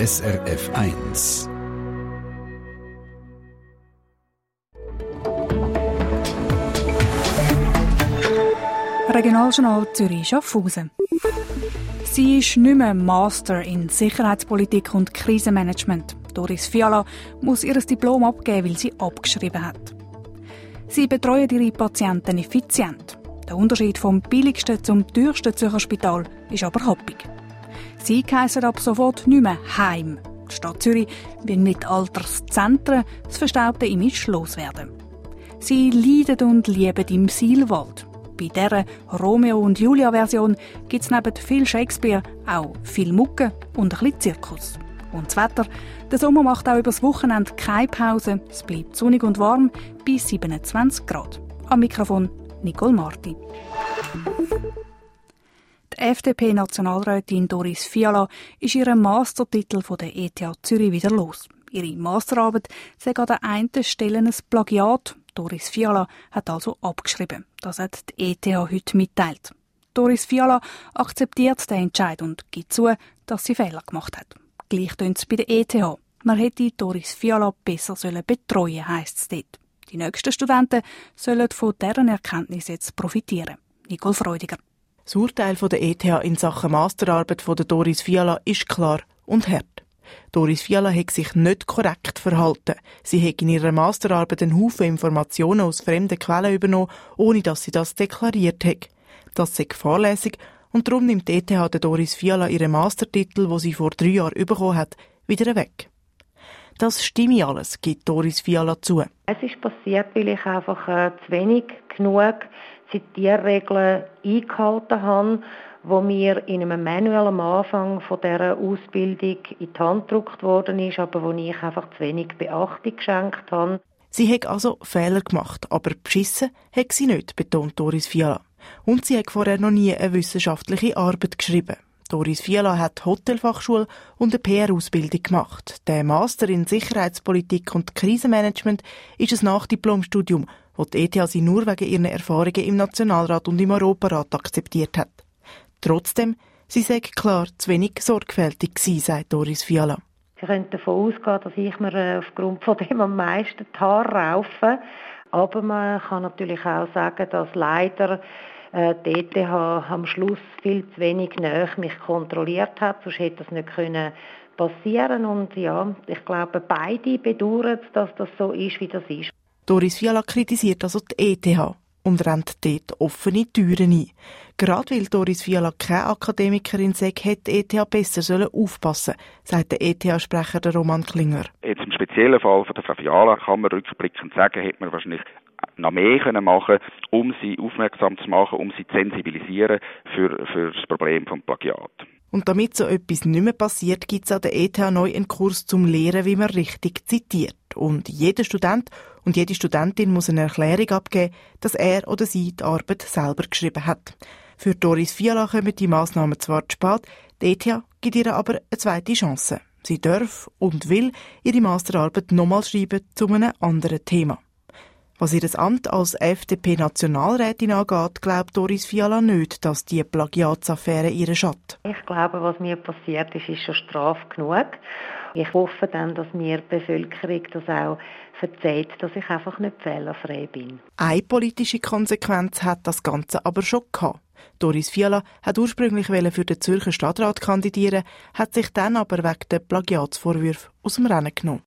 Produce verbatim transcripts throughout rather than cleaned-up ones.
S R F eins. Regionaljournal Zürich-Schaffhausen. Sie ist nicht mehr Master in Sicherheitspolitik und Krisenmanagement. Doris Fiala muss ihr Diplom abgeben, weil sie abgeschrieben hat. Sie betreuen ihre Patienten effizient. Der Unterschied vom billigsten zum teuersten Zürcher Spital ist aber happig. Sie heissen ab sofort nicht mehr Heim. Die Stadt Zürich will mit Alterszentren das verstaubte Image loswerden. Sie leiden und lieben im Silwald. Bei dieser Romeo und Julia-Version gibt es neben viel Shakespeare auch viel Mucke und ein bisschen Zirkus. Und das Wetter? Der Sommer macht auch übers Wochenende keine Pause. Es bleibt sonnig und warm bei siebenundzwanzig Grad. Am Mikrofon Nicole Marti. Die F D P-Nationalrätin Doris Fiala ist ihren Mastertitel von der E T H Zürich wieder los. Ihre Masterarbeit sei an der einen Stelle ein Plagiat. Doris Fiala hat also abgeschrieben. Das hat die E T H heute mitteilt. Doris Fiala akzeptiert den Entscheid und gibt zu, dass sie Fehler gemacht hat. Gleich tönt es bei der E T H. Man hätte Doris Fiala besser betreuen sollen, heisst es dort. Die nächsten Studenten sollen von deren Erkenntnis jetzt profitieren. Nicole Freudiger. Das Urteil von der E T H in Sachen Masterarbeit von der Doris Fiala ist klar und hart. Doris Fiala hat sich nicht korrekt verhalten. Sie hat in ihrer Masterarbeit einen Haufen Informationen aus fremden Quellen übernommen, ohne dass sie das deklariert hat. Das sei fahrlässig und darum nimmt die E T H der Doris Fiala ihren Mastertitel, den sie vor drei Jahren bekommen hat, wieder weg. Das stimme alles, gibt Doris Fiala zu. Es ist passiert, weil ich einfach äh, zu wenig genug Zitierregeln eingehalten habe, wo mir in einem Manual am Anfang von dieser Ausbildung in die Hand gedruckt worden ist, aber wo ich einfach zu wenig Beachtung geschenkt habe. Sie hat also Fehler gemacht, aber beschissen hat sie nicht, betont Doris Fiala. Und sie hat vorher noch nie eine wissenschaftliche Arbeit geschrieben. Doris Fiala hat Hotelfachschule und eine P R-Ausbildung gemacht. Der Master in Sicherheitspolitik und Krisenmanagement ist ein Nachdiplomstudium, das die E T H sie nur wegen ihren Erfahrungen im Nationalrat und im Europarat akzeptiert hat. Trotzdem, sie sei klar zu wenig sorgfältig gewesen, sagt Doris Fiala. Sie können davon ausgehen, dass ich mir aufgrund von dem am meisten die Haare raufe. Aber man kann natürlich auch sagen, dass leider äh, die E T H am Schluss viel zu wenig näher mich kontrolliert hat. Sonst hätte das nicht können passieren. Und ja, ich glaube, beide bedauern, dass das so ist, wie das ist. Doris Fiala kritisiert also die E T H und rennt dort offene Türen ein. Gerade weil Doris Fiala keine Akademikerin sei, hätte die E T H besser aufpassen sollen, sagt der E T H-Sprecher Roman Klinger. Jetzt im speziellen Fall von der Frau Fiala kann man rückblickend sagen, hätte man wahrscheinlich noch mehr können machen, um sie aufmerksam zu machen, um sie zu sensibilisieren für, für das Problem des Plagiat. Und damit so etwas nicht mehr passiert, gibt es an der E T H neu einen Kurs zum Lehren, wie man richtig zitiert. Und jeder Student und jede Studentin muss eine Erklärung abgeben, dass er oder sie die Arbeit selber geschrieben hat. Für Doris Fiala kommen die Massnahmen zwar zu spät, die E T H gibt ihr aber eine zweite Chance. Sie darf und will ihre Masterarbeit nochmal schreiben zu einem anderen Thema. Was ihr Amt als F D P-Nationalrätin angeht, glaubt Doris Fiala nicht, dass die Plagiatsaffäre ihre schadet. Ich glaube, was mir passiert ist, ist schon Strafe genug. Ich hoffe dann, dass mir die Bevölkerung das auch verzeiht, dass ich einfach nicht fehlerfrei bin. Eine politische Konsequenz hat das Ganze aber schon gehabt. Doris Fiala hat ursprünglich für den Zürcher Stadtrat kandidieren, hat sich dann aber wegen der Plagiatsvorwürfe aus dem Rennen genommen.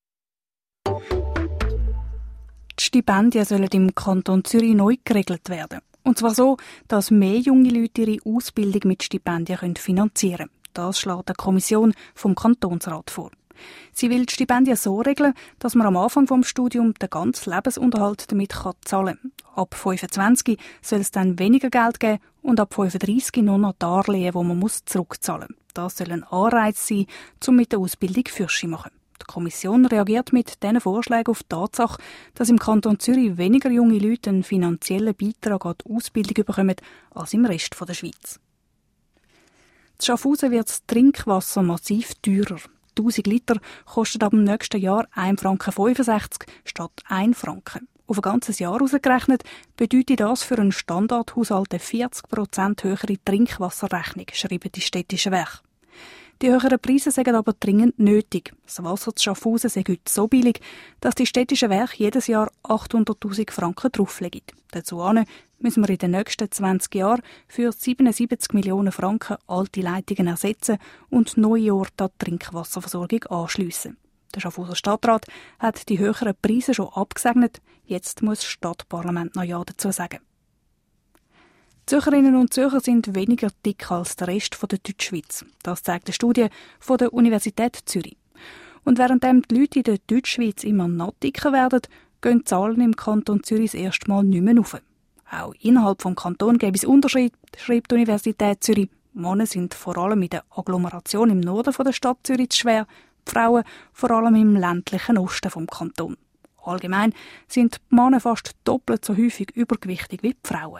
Die Stipendien sollen im Kanton Zürich neu geregelt werden. Und zwar so, dass mehr junge Leute ihre Ausbildung mit Stipendien finanzieren können. Das schlägt die Kommission vom Kantonsrat vor. Sie will die Stipendien so regeln, dass man am Anfang des Studiums den ganzen Lebensunterhalt damit zahlen kann. Ab fünfundzwanzig soll es dann weniger Geld geben und ab fünfunddreissig nur noch Darlehen, die man zurückzahlen muss. Das soll ein Anreiz sein, um mit der Ausbildung Fürsche zu machen. Die Kommission reagiert mit diesen Vorschlägen auf die Tatsache, dass im Kanton Zürich weniger junge Leute einen finanziellen Beitrag an die Ausbildung bekommen als im Rest der Schweiz. In Schaffhausen wird das Trinkwasser massiv teurer. tausend Liter kostet ab dem nächsten Jahr ein Franken fünfundsechzig statt ein Franken. Auf ein ganzes Jahr ausgerechnet bedeutet das für einen Standardhaushalt eine vierzig Prozent höhere Trinkwasserrechnung, schreiben die städtischen Werke. Die höheren Preise sind aber dringend nötig. Das Wasser zu Schaffhausen sei heute so billig, dass die städtischen Werke jedes Jahr achthunderttausend Franken drauflegen. Dazu müssen wir in den nächsten zwanzig Jahren für siebenundsiebzig Millionen Franken alte Leitungen ersetzen und neue Orte an die Trinkwasserversorgung anschliessen. Der Schaffhauser Stadtrat hat die höheren Preise schon abgesegnet. Jetzt muss das Stadtparlament noch Ja dazu sagen. Zürcherinnen und Zürcher sind weniger dick als der Rest der Deutschschweiz. Das zeigt eine Studie von der Universität Zürich. Und während die Leute in der Deutschschweiz immer noch dicker werden, gehen die Zahlen im Kanton Zürich das erste Mal nicht mehr rauf. Auch innerhalb des Kantons gäbe es Unterschiede, schreibt die Universität Zürich. Männer sind vor allem in der Agglomeration im Norden der Stadt Zürich zu schwer, die Frauen vor allem im ländlichen Osten des Kantons. Allgemein sind die Männer fast doppelt so häufig übergewichtig wie die Frauen.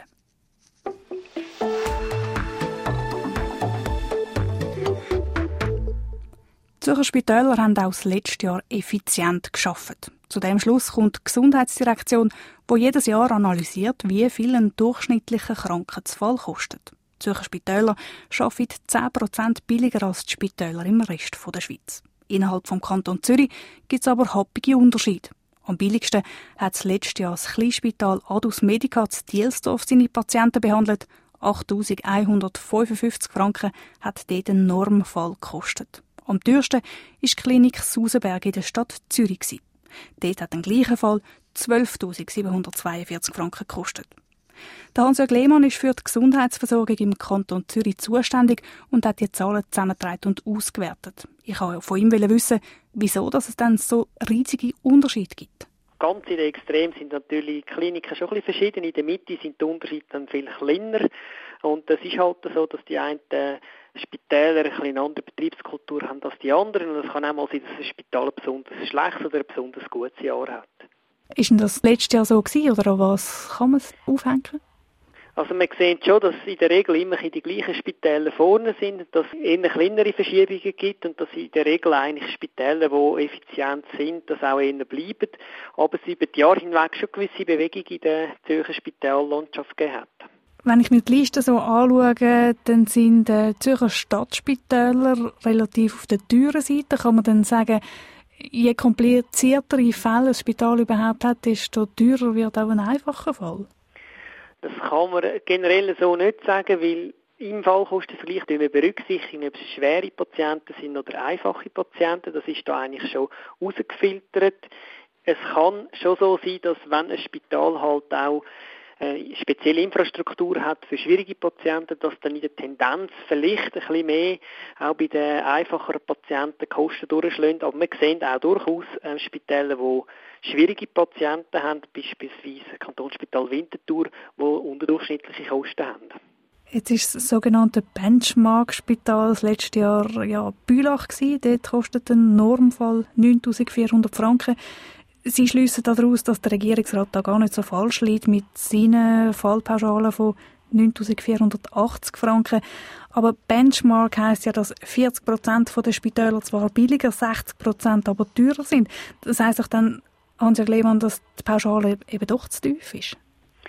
Die Zürcher Spitäler haben auch das letzte Jahr effizient gearbeitet. Zu dem Schluss kommt die Gesundheitsdirektion, die jedes Jahr analysiert, wie viel ein durchschnittlicher Krankheitsfall kostet. Die Zürcher Spitäler arbeiten zehn Prozent billiger als die Spitäler im Rest der Schweiz. Innerhalb des Kantons Zürich gibt es aber happige Unterschiede. Am billigsten hat das letzte Jahr das Kleinspital Adus Medica zu Dielsdorf seine Patienten behandelt. achttausendeinhundertfünfundfünfzig Franken hat dort ein Normfall gekostet. Am teuersten war die Klinik Susenberg in der Stadt Zürich. Dort hat ein gleicher Fall zwölftausendsiebenhundertzweiundvierzig Franken gekostet. Der Hans-Jörg Lehmann ist für die Gesundheitsversorgung im Kanton Zürich zuständig und hat die Zahlen zusammengetragen und ausgewertet. Ich wollte von ihm wissen, wieso dass es dann so riesige Unterschiede gibt. Ganz in den Extremen sind natürlich die Kliniken schon ein bisschen verschieden. In der Mitte sind die Unterschiede dann viel kleiner. Und es ist halt so, dass die einen Spitäler ein bisschen eine andere Betriebskultur haben als die anderen. Und es kann auch mal sein, dass ein Spital ein besonders schlechtes oder ein besonders gutes Jahr hat. Ist denn das letztes Jahr so gewesen, oder an was kann man es aufhängen? Also man sieht schon, dass in der Regel immer die gleichen Spitäler vorne sind, dass es eher kleinere Verschiebungen gibt und dass in der Regel eigentlich Spitäler, die effizient sind, das auch eher bleiben. Aber es über die Jahre hinweg schon gewisse Bewegungen in der Zürcher Spitallandschaft gegeben hat. Wenn ich mir die Liste so anschaue, dann sind die Zürcher Stadtspitäler relativ auf der teuren Seite. Kann man dann sagen, je kompliziertere Fälle ein Spital überhaupt hat, desto teurer wird auch ein einfacher Fall? Das kann man generell so nicht sagen, weil im Fallkostenvergleich wir berücksichtigen, ob es schwere Patienten sind oder einfache Patienten. Das ist da eigentlich schon rausgefiltert. Es kann schon so sein, dass wenn ein Spital halt auch eine spezielle Infrastruktur hat für schwierige Patienten, dass dann in der Tendenz vielleicht ein bisschen mehr auch bei den einfacheren Patienten Kosten durchschlägt. Aber wir sehen auch durchaus äh, Spitäler, die schwierige Patienten haben, beispielsweise das Kantonsspital Winterthur, die unterdurchschnittliche Kosten haben. Jetzt war das sogenannte Benchmark-Spital das letzte Jahr ja, Bülach gewesen. Dort kostet ein Normfall neuntausendvierhundert Franken. Sie schliessen daraus, dass der Regierungsrat da gar nicht so falsch liegt mit seinen Fallpauschalen von neuntausendvierhundertachtzig Franken. Aber Benchmark heisst ja, dass vierzig Prozent der Spitäler zwar billiger, sechzig Prozent aber teurer sind. Das heisst doch dann, Hans-Jörg Lehmann, dass die Pauschale eben doch zu tief ist?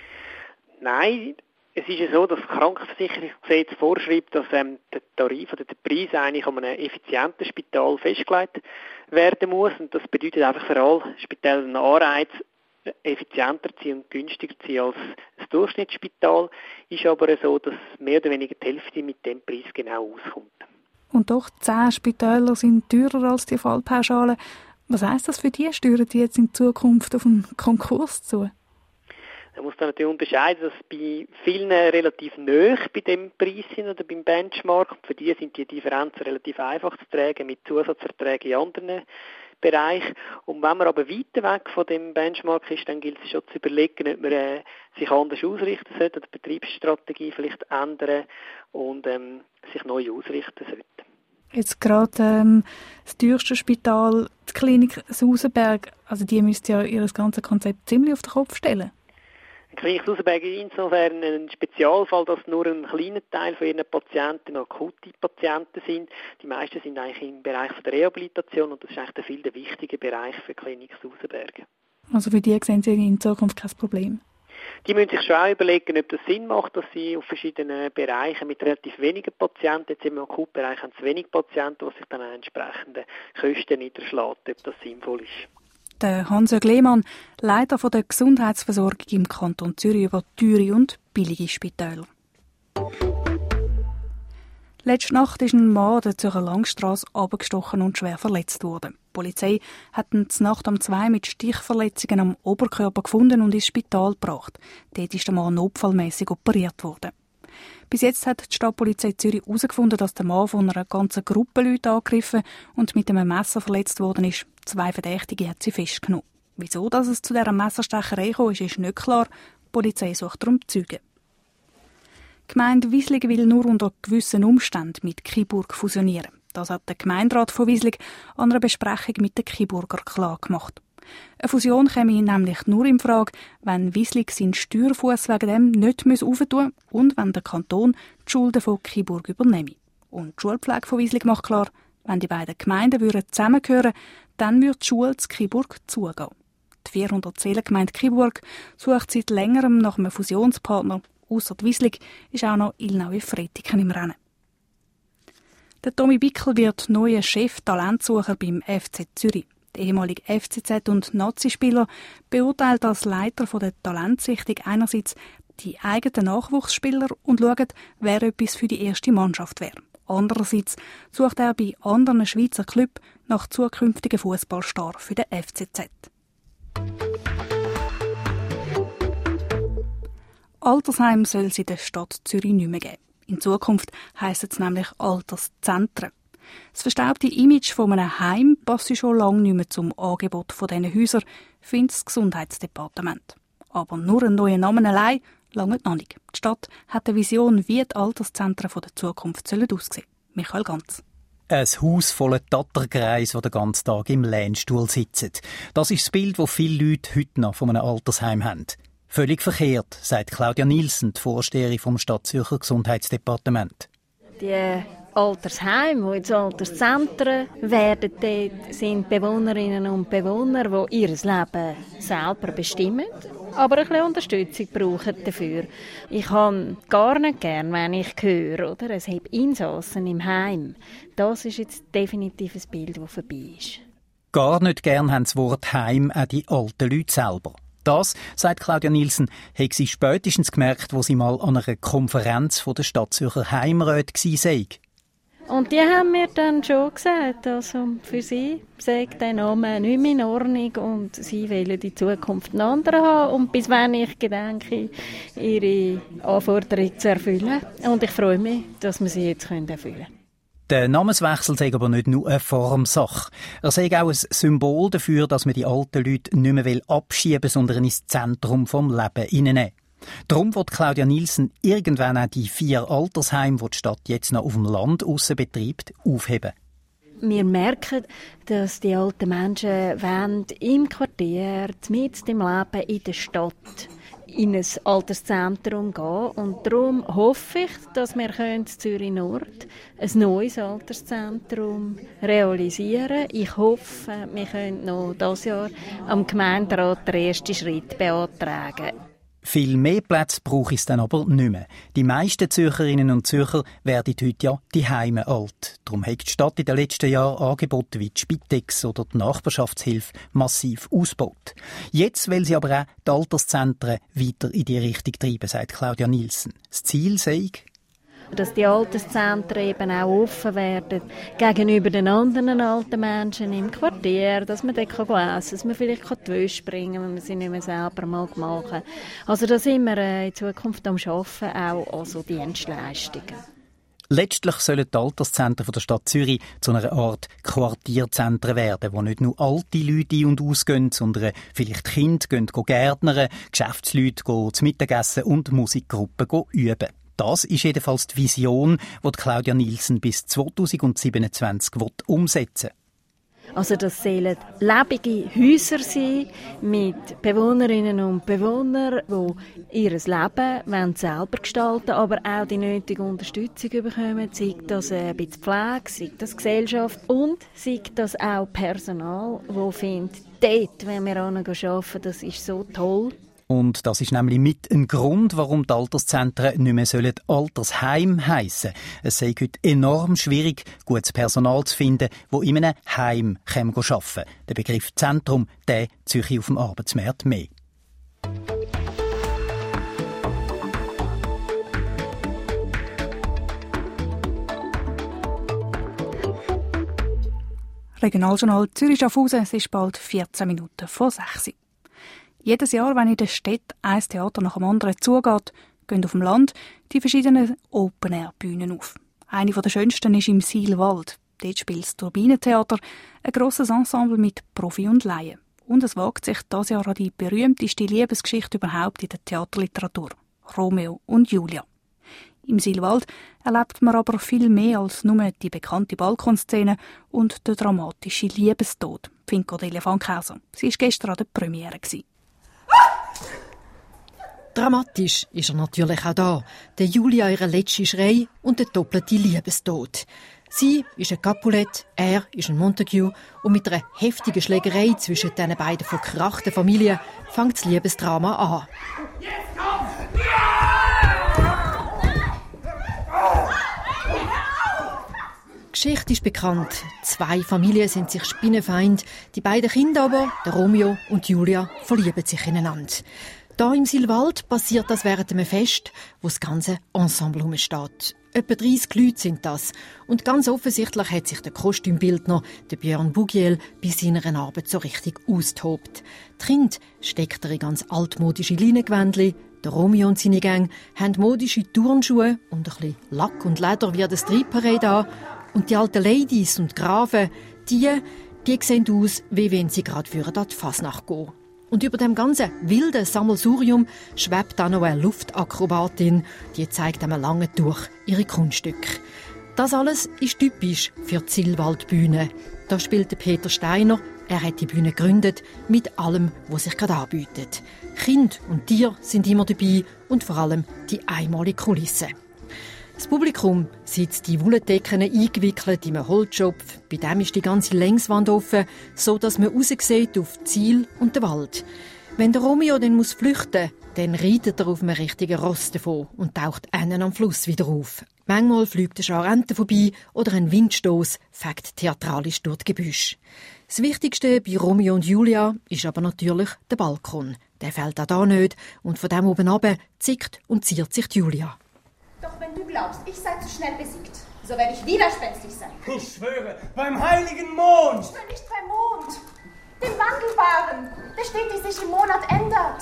Nein. Es ist ja so, dass das Krankenversicherungsgesetz vorschreibt, dass ähm, der Tarif oder der Preis eigentlich um einem effizienten Spital festgelegt werden muss. Und das bedeutet einfach für alle Spitäler einen Anreiz, effizienter zu sein und günstiger zu sein als das Durchschnittsspital. Ist aber so, dass mehr oder weniger die Hälfte mit dem Preis genau auskommt. Und doch, zehn Spitäler sind teurer als die Fallpauschale. Was heisst das für die? Steuern die jetzt in Zukunft auf einen Konkurs zu? Man muss dann natürlich unterscheiden, dass bei vielen relativ nahe bei dem Preis sind oder beim Benchmark. Für die sind die Differenzen relativ einfach zu tragen mit Zusatzverträgen in anderen Bereichen. Und wenn man aber weiter weg von dem Benchmark ist, dann gilt es schon zu überlegen, ob man äh, sich anders ausrichten sollte, die Betriebsstrategie vielleicht ändern und ähm, sich neu ausrichten sollte. Jetzt gerade ähm, das teuerste Spital, die Klinik Susenberg, also die müsste ja ihr ganzes Konzept ziemlich auf den Kopf stellen. Die Klinik Susenberg ist insofern ein Spezialfall, dass nur ein kleiner Teil von ihren Patienten akute Patienten sind. Die meisten sind eigentlich im Bereich der Rehabilitation und das ist eigentlich der viel der wichtige Bereich für die Klinik Susenberg. Also für die sehen Sie in Zukunft kein Problem? Die müssen sich schon auch überlegen, ob das Sinn macht, dass sie auf verschiedenen Bereichen mit relativ wenigen Patienten, jetzt im Akutbereich haben sie wenig Patienten, was sich dann an entsprechenden Kosten niederschlägt, ob das sinnvoll ist. Der Hans-Jörg Lehmann, Leiter der Gesundheitsversorgung im Kanton Zürich, über teure und billige Spitäler. Letzte Nacht ist ein Mann der Zürcher Langstrasse abgestochen und schwer verletzt worden. Die Polizei hat ihn zur Nacht um zwei mit Stichverletzungen am Oberkörper gefunden und ins Spital gebracht. Dort ist der Mann notfallmässig operiert worden. Bis jetzt hat die Stadtpolizei Zürich herausgefunden, dass der Mann von einer ganzen Gruppe Leute angegriffen und mit einem Messer verletzt worden ist. Zwei Verdächtige hat sie festgenommen. Wieso dass es zu dieser Messerstecherei kam, ist, ist nicht klar. Die Polizei sucht darum Zeugen. Die Gemeinde Wieslig will nur unter gewissen Umständen mit Kiburg fusionieren. Das hat der Gemeinderat von Wieslig an einer Besprechung mit den Kiburger klar gemacht. Eine Fusion käme nämlich nur in Frage, wenn Wieslig seinen Steuerfuss wegen dem nicht aufentun muss und wenn der Kanton die Schulden von Kiburg übernehme. Und die Schulpflege von Wieslig macht klar, wenn die beiden Gemeinden zusammengehören, dann würde die Schule zu Kiburg zugehen. Die vierhundert-Seelen-Gemeinde Kiburg sucht seit längerem nach einem Fusionspartner. Ausser Wieslig ist auch noch Ilnau-Fretiken im Rennen. Der Tommy Bickel wird neuer Chef-Talentsucher beim F C Zürich. Der ehemalige F C Z- und Nazi-Spieler beurteilt als Leiter der Talentsichtung einerseits die eigenen Nachwuchsspieler und schaut, wer etwas für die erste Mannschaft wäre. Andererseits sucht er bei anderen Schweizer Clubs nach zukünftigen Fußballstars für den F C Z. Altersheim soll es in der Stadt Zürich nicht mehr geben. In Zukunft heisst es nämlich Alterszentren. Das verstaubte Image von einem Heim passt schon lange nicht mehr zum Angebot dieser Häuser, findet das Gesundheitsdepartement. Aber nur ein neuer Name allein lange noch nicht. Die Stadt hat eine Vision, wie die Alterszentren der Zukunft aussehen sollen. Michael Ganz. Ein Haus voller Tattergreis, die den ganzen Tag im Lehnstuhl sitzen. Das ist das Bild, das viele Leute heute noch von einem Altersheim haben. Völlig verkehrt, sagt Claudia Nielsen, die Vorsteherin vom Stadtzürcher Gesundheitsdepartement. Die Altersheime, die jetzt Alterszentren werden, dort sind Bewohnerinnen und Bewohner, die ihr Leben selber bestimmen, aber ein bisschen Unterstützung brauchen dafür. Ich habe gar nicht gern, wenn ich höre, oder? Es hat Insassen im Heim. Das ist jetzt definitiv ein Bild, das vorbei ist. Gar nicht gern haben das Wort Heim auch die alten Leute selber. Das, sagt Claudia Nielsen, hat sie spätestens gemerkt, wo sie mal an einer Konferenz von der Stadtzürcher Heimräte war. Und die haben mir dann schon gesagt, also für sie sagt der Name nicht mehr in Ordnung und sie wollen in Zukunft einen anderen haben. Und bis wann ich gedenke, ihre Anforderungen zu erfüllen. Und ich freue mich, dass wir sie jetzt erfüllen können. Der Namenswechsel sei aber nicht nur eine Formsache. Er sei auch ein Symbol dafür, dass man die alten Leute nicht mehr abschieben, sondern ins Zentrum des Lebens hineinnehmen. Darum wird Claudia Nielsen irgendwann auch die vier Altersheime, die die Stadt jetzt noch auf dem Land aussen betreibt, aufheben. Wir merken, dass die alten Menschen wollen im Quartier, mitten im Leben in der Stadt, in ein Alterszentrum gehen. Und darum hoffe ich, dass wir in Zürich Nord ein neues Alterszentrum realisieren können. Ich hoffe, wir können noch dieses Jahr am Gemeinderat den ersten Schritt beantragen. Viel mehr Plätze brauche es dann aber nicht mehr. Die meisten Zürcherinnen und Zürcher werden heute ja die Heime alt. Darum hat die Stadt in den letzten Jahren Angebote wie die Spitex oder die Nachbarschaftshilfe massiv ausgebaut. Jetzt will sie aber auch die Alterszentren weiter in die Richtung treiben, sagt Claudia Nielsen. Das Ziel sei, dass die Alterszentren eben auch offen werden gegenüber den anderen alten Menschen im Quartier, dass man dort essen kann, dass man vielleicht die Wäsche bringen kann, wenn man sie nicht mehr selber mal machen. Also da sind wir in Zukunft am Arbeiten, auch also Dienstleistungen. Letztlich sollen die Alterszentren der Stadt Zürich zu einer Art Quartierzentren werden, wo nicht nur alte Leute ein- und ausgehen, sondern vielleicht Kinder gehen gärtnern, Geschäftsleute gehen zum Mittagessen und Musikgruppen üben. Das ist jedenfalls die Vision, die Claudia Nielsen bis zweitausendsiebenundzwanzig umsetzen will. Also das sollen lebende Häuser sein mit Bewohnerinnen und Bewohnern, die ihr Leben selber gestalten wollen, aber auch die nötige Unterstützung bekommen, sei das ein bisschen Pflege, sei das Gesellschaft und sei das auch Personal, das findet, dort, wenn wir arbeiten, das ist so toll. Und das ist nämlich mit ein Grund, warum die Alterszentren nicht mehr Altersheim heissen sollen. Es sei heute enorm schwierig, gutes Personal zu finden, das in einem Heim arbeiten kann. Der Begriff Zentrum, der ziehe ich auf dem Arbeitsmarkt mehr. Regionaljournal Zürich-Schaffhausen, es ist bald vierzehn Minuten vor sechs. Jedes Jahr, wenn in der Stadt ein Theater nach dem anderen zugeht, gehen auf dem Land die verschiedenen Open-Air-Bühnen auf. Eine der schönsten ist im Silwald. Dort spielt das Turbinentheater, ein grosses Ensemble mit Profi und Laien. Und es wagt sich dieses Jahr an die berühmteste Liebesgeschichte überhaupt in der Theaterliteratur: Romeo und Julia. Im Silwald erlebt man aber viel mehr als nur die bekannte Balkonszene und den dramatischen Liebestod, findet Cordelia Fankhauser. Sie war gestern an der Premiere. Dramatisch ist er natürlich auch da. Der Julia ihre letzte Schrei und der doppelte Liebestod. Sie ist ein Capulet, er ist ein Montague und mit einer heftigen Schlägerei zwischen diesen beiden verkrachten Familien fängt das Liebesdrama an. Jetzt komm! Die Geschichte ist bekannt. Zwei Familien sind sich spinnenfeind. Die beiden Kinder aber, der Romeo und Julia, verlieben sich ineinander. Da im Silwald passiert das während einem Fest, wo das ganze Ensemble rumsteht. Etwa dreissig Leute sind das. Und ganz offensichtlich hat sich der Kostümbildner, der Björn Bugiel, bei seiner Arbeit so richtig austobt. Die Kinder steckt er in ganz altmodische Leinengewändchen. Der Romeo und seine Gang haben modische Turnschuhe und ein bisschen Lack und Leder wie das Streetparade an. Und die alten Ladies und Grafen, die, die sehen aus, wie wenn sie gerade für die Fasnacht gehen. Und über dem ganzen wilden Sammelsurium schwebt auch noch eine Luftakrobatin, die zeigt einem langen Tuch ihre Kunststücke. Das alles ist typisch für die Silwaldbühne. Da spielt Peter Steiner. Er hat die Bühne gegründet mit allem, was sich gerade anbietet. Kind und Tier sind immer dabei und vor allem die einmalige Kulisse. Das Publikum sitzt die Wolldecken eingewickelt in einem Holzschopf. Bei dem ist die ganze Längswand offen, so dass man raussieht auf das Ziel und den Wald. Wenn der Romeo dann muss flüchten, dann reitet er auf einem richtigen Ross davon und taucht einen am Fluss wieder auf. Manchmal fliegt eine Schar Enten vorbei oder ein Windstoß fegt theatralisch durch das Gebüsch. Das Wichtigste bei Romeo und Julia ist aber natürlich der Balkon. Der fällt auch da nicht und von dem oben runter zickt und ziert sich die Julia. Doch wenn du glaubst, ich sei zu schnell besiegt, so werde ich widerspenstig sein. Ich schwöre, beim heiligen Mond! Ich schwöre nicht beim Mond, dem Wandelbaren, der stetig sich im Monat ändert,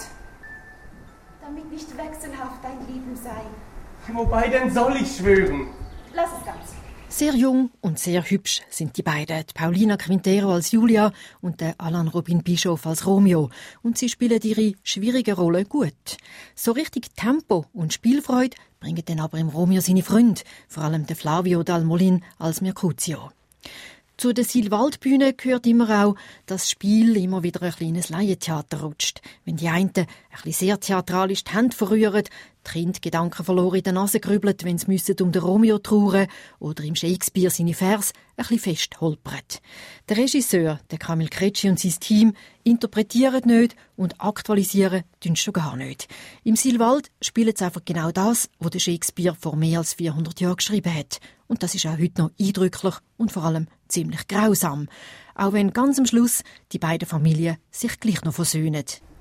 damit nicht wechselhaft dein Leben sei. Wobei denn soll ich schwören? Lass es ganz. Sehr jung und sehr hübsch sind die beiden, die Paulina Quintero als Julia und der Alain Robin Bischof als Romeo. Und sie spielen ihre schwierige Rolle gut. So richtig Tempo und Spielfreude bringen dann aber im Romeo seine Freunde, vor allem der Flavio Dalmolin als Mercutio. Zu der Silwaldbühne gehört immer auch, dass das Spiel immer wieder ein kleines Laientheater rutscht. Wenn die einen ein bisschen sehr theatralisch die Hände verrühren, die Kinder Gedanken verloren in der Nase grübeln, wenn sie müssen um den Romeo trauern oder im Shakespeare seine Vers ein bisschen fest holpern. Der Regisseur, der Kamil Kretschi und sein Team interpretieren nicht und aktualisieren tun schon gar nicht. Im Silwald spielen sie einfach genau das, was der Shakespeare vor mehr als vierhundert Jahren geschrieben hat. Und das ist auch heute noch eindrücklich und vor allem ziemlich grausam. Auch wenn ganz am Schluss die beiden Familien sich gleich noch versöhnen.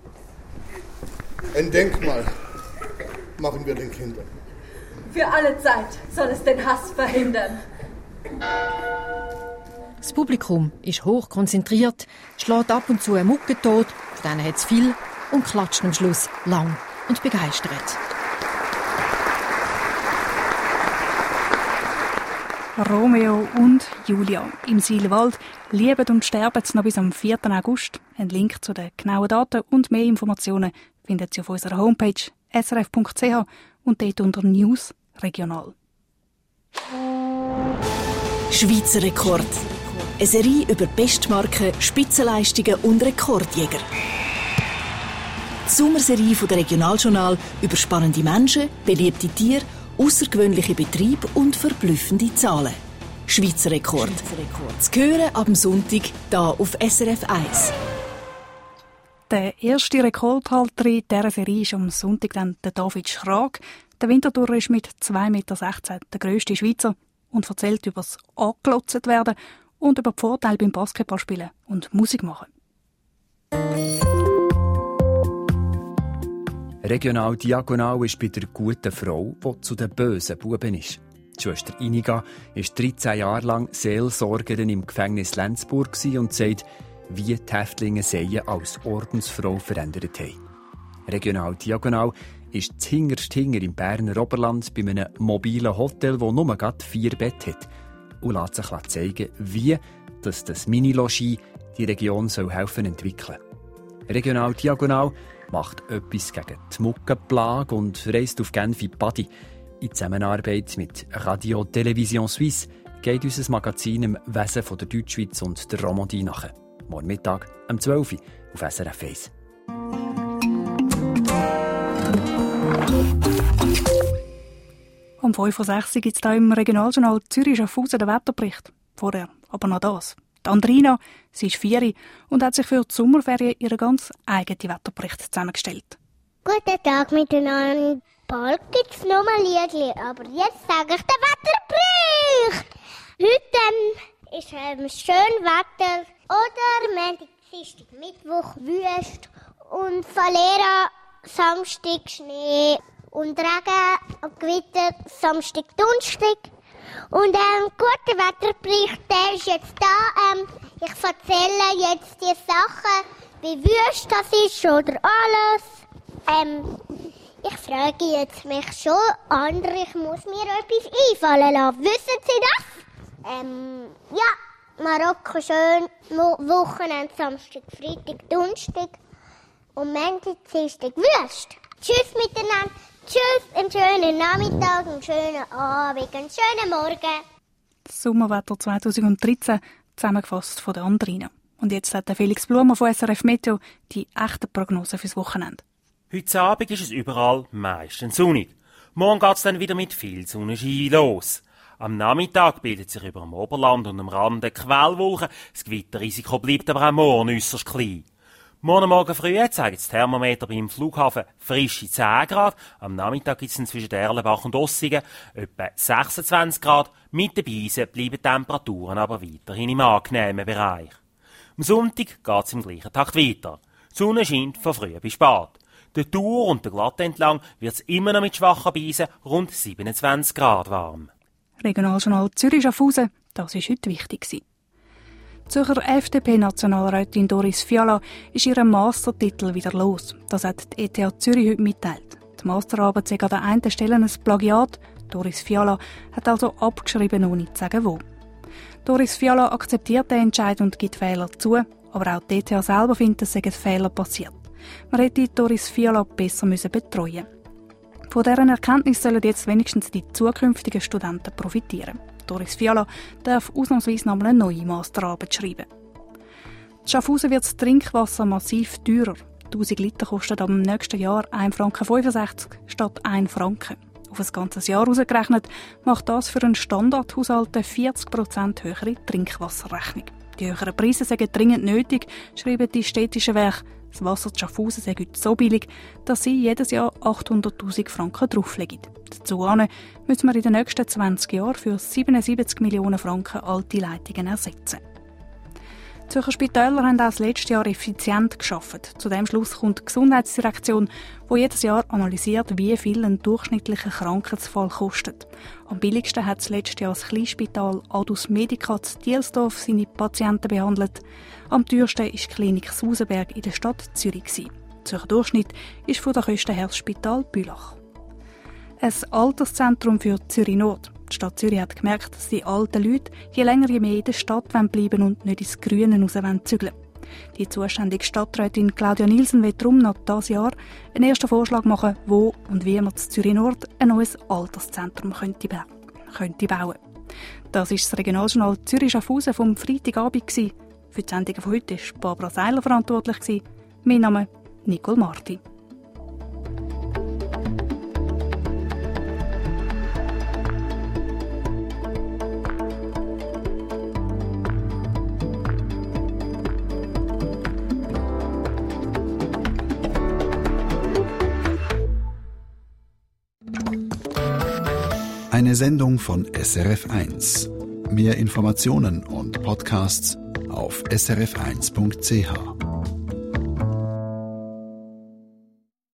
Ein Denkmal machen wir den Kindern. Für alle Zeit soll es den Hass verhindern. Das Publikum ist hoch konzentriert, schlägt ab und zu eine Mucke tot, von denen hat es viel, und klatscht am Schluss lang und begeistert. Romeo und Julia im Silwald lieben und sterben sie noch bis am vierten August. Ein Link zu den genauen Daten und mehr Informationen findet Sie auf unserer Homepage s r f punkt c h und dort unter News regional. Schweizer Rekord. Eine Serie über Bestmarken, Spitzenleistungen und Rekordjäger. Die Sommerserie der Regionaljournal über spannende Menschen, beliebte Tiere, außergewöhnliche Betriebe und verblüffende Zahlen. Schweizer Rekord. Zu hören ab dem Sonntag hier auf S R F eins. Der erste Rekordhalter in dieser Serie ist am Sonntag dann der David Schrag. Der Winterthurer ist mit zwei Meter sechzehn der grösste Schweizer und erzählt über das Angelotzt werden und über die Vorteile beim Basketballspielen und Musik machen. Regional Diagonal ist bei der guten Frau, die zu den bösen Buben ist. Die Schwester Iniga war dreizehn Jahre lang Seelsorgerin im Gefängnis Lenzburg und sagt, wie die Häftlinge Seien als Ordensfrau verändert haben. Regional Diagonal ist zuhinterst hinger im Berner Oberland bei einem mobilen Hotel, das nur gerade vier Betten hat. Und lässt sich zeigen, wie dass das Mini-Logis die Region soll helfen entwickeln. Regional Diagonal macht etwas gegen die Muckenplage und reist auf Genf in Badi. In Zusammenarbeit mit Radio Télévision Suisse geht unser Magazin im Wesen von der Deutschschweiz und der Romandie nach. Morgen Mittag um zwölf Uhr auf S R F eins. Um fünf Uhr sechs gibt es hier im Regionaljournal Zürich-Schaffhausen den Wetterbericht. Vorher aber noch das. Die Andrina, sie ist vier und hat sich für die Sommerferien ihren ganz eigenen Wetterbericht zusammengestellt. Guten Tag miteinander. Bald gibt es noch mal Liedli, aber jetzt sage ich den Wetterbericht. Heute ähm, ist ähm, schön Wetter oder Montag, Dienstag, Mittwoch Wüst und Verlierer Samstag Schnee und Regen und Gewitter Samstag, Donnerstag. Und ähm, guter Wetterbericht, der ist jetzt da. Ähm, ich erzähle jetzt die Sachen, wie wüst das ist oder alles. Ähm, ich frage jetzt mich schon, andere, ich muss mir etwas einfallen lassen. Wissen Sie das? Ähm, ja, Marokko schön, Wochenende, Samstag, Freitag, Donnerstag und Montag, Dienstag, Wüst. Tschüss miteinander. Tschüss, einen schönen Nachmittag, einen schönen Abend, einen schönen Morgen. Das Sommerwetter zwanzig dreizehn, zusammengefasst von der Andrina. Und jetzt hat der Felix Blumer von S R F Meteo die echten Prognosen fürs Wochenende. Heute Abend ist es überall meistens sonnig. Morgen geht es dann wieder mit viel Sonnenschein los. Am Nachmittag bildet sich über dem Oberland und am Rand eine Quellwolke. Das Gewitterrisiko bleibt aber auch morgen äusserst klein. Morgen Morgen früh zeigt das Thermometer beim Flughafen frische zehn Grad. Am Nachmittag gibt es zwischen Erlenbach und Ossigen etwa sechsundzwanzig Grad. Mit den Beisen bleiben die Temperaturen aber weiterhin im angenehmen Bereich. Am Sonntag geht es im gleichen Takt weiter. Die Sonne scheint von früh bis spät. Der Tour und der Glatte entlang wird es immer noch mit schwachen Beisen rund siebenundzwanzig Grad warm. Regionaljournal Zürich-Schaffhausen, das war heute wichtig. Die Zürcher F D P-Nationalrätin Doris Fiala ist ihren Mastertitel wieder los. Das hat die E T H Zürich heute mitteilt. Die Masterarbeit sei an der einen Stelle ein Plagiat. Doris Fiala hat also abgeschrieben, ohne zu sagen, wo. Doris Fiala akzeptiert den Entscheid und gibt Fehler zu, aber auch die E T H selber findet, es seien Fehler passiert. Man hätte Doris Fiala besser betreuen müssen. Von deren Erkenntnis sollen jetzt wenigstens die zukünftigen Studenten profitieren. Doris Fiala darf ausnahmsweise noch eine neue Masterarbeit schreiben. In Schaffhausen wird das Trinkwasser massiv teurer. tausend Liter kostet am nächsten Jahr ein Franken fünfundsechzig statt ein Franken. Auf ein ganzes Jahr ausgerechnet macht das für einen Standardhaushalt eine vierzig Prozent höhere Trinkwasserrechnung. Die höheren Preise sind dringend nötig, schreiben die städtischen Werke. Das Wasser in Schaffhausen sei heute so billig, dass sie jedes Jahr achthunderttausend Franken drauflegen. Dazu müssen wir in den nächsten zwanzig Jahren für siebenundsiebzig Millionen Franken alte Leitungen ersetzen. Die Zürcher Spitäler haben auch das letzte Jahr effizient gearbeitet. Zu dem Schluss kommt die Gesundheitsdirektion, die jedes Jahr analysiert, wie viel ein durchschnittlicher Krankheitsfall kostet. Am billigsten hat das letzte Jahr das Kleinspital Adus Medica in Dielsdorf seine Patienten behandelt. Am teuersten war die Klinik Sausenberg in der Stadt Zürich. Der Zürcher Durchschnitt ist von der Kosten her das Spital Bülach. Ein Alterszentrum für Zürich Nord. Die Stadt Zürich hat gemerkt, dass die alten Leute je länger je mehr in der Stadt bleiben und nicht ins Grüne raus zügeln wollen. Die zuständige Stadträtin Claudia Nielsen wird darum noch dieses Jahr einen ersten Vorschlag machen, wo und wie man in Zürich Nord ein neues Alterszentrum könnte, ba- könnte bauen. Das ist das Regionaljournal Zürich-Schaffhausen vom Freitagabend. Für die Sendung von heute war Barbara Seiler verantwortlich. Mein Name Nicole Marti. Eine Sendung von S R F eins. Mehr Informationen und Podcasts auf s r f eins punkt c h.